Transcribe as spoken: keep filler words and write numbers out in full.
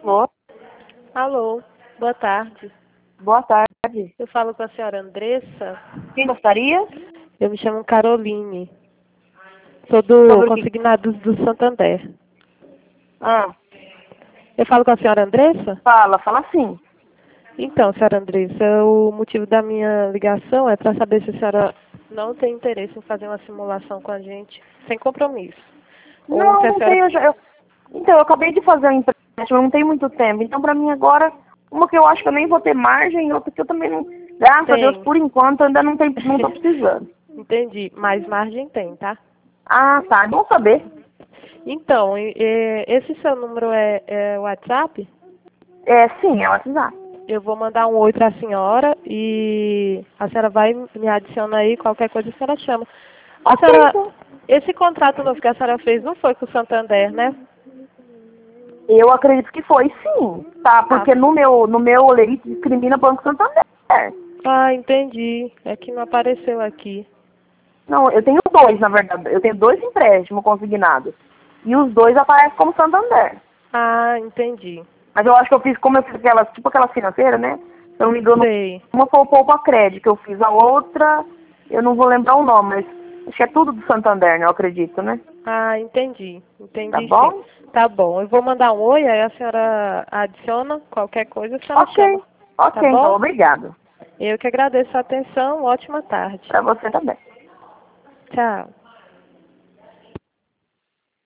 Alô? Alô, boa tarde. Boa tarde. Eu falo com a senhora Andressa. Quem gostaria? Eu me chamo Caroline. Sou do Sobre o que? Consignados do Santander. Ah, Eu falo com a senhora Andressa? fala, fala sim. Então, senhora Andressa, o motivo da minha ligação é para saber se a senhora não tem interesse em fazer uma simulação com a gente, sem compromisso. Ou Não, se a não senhora... tenho. já- Eu, então, eu acabei de fazer um empréstimo, não tem muito tempo. Então, pra mim agora, uma que eu acho que eu nem vou ter margem, outra que eu também não. Graças a Deus, Tem. por enquanto, eu ainda não, tem, não tô precisando. Entendi, mas margem tem, tá? Ah, tá. É bom saber. Então, e- e- esse seu número é, é WhatsApp? É, sim, é o WhatsApp. Eu vou mandar um oi para a senhora e a senhora vai me adiciona aí, qualquer coisa a senhora chama. A Ok, senhora, então. esse contrato novo que a senhora fez não foi com o Santander, né? Eu acredito que foi sim, tá? Ah, Porque no meu, no meu lerite discrimina Banco Santander. ah, entendi. É que não apareceu aqui. Não, eu tenho dois, na verdade. Eu tenho dois empréstimos consignados. E os dois aparecem como Santander. Ah, entendi. Mas eu acho que eu fiz, como eu fiz aquelas, tipo aquelas financeiras, né? Se eu não me engano, Sei. uma foi o Poupa Crédito que eu fiz, a outra, eu não vou lembrar o nome, mas acho que é tudo do Santander, né? Eu acredito, né? Ah, entendi. Tá Entendi sim. bom? Tá bom. Eu vou mandar um oi, aí a senhora adiciona qualquer coisa, a senhora chama. Ok. Tá Ok, então, bom? obrigado. Eu que agradeço a atenção. Ótima tarde. Pra você também. Tchau.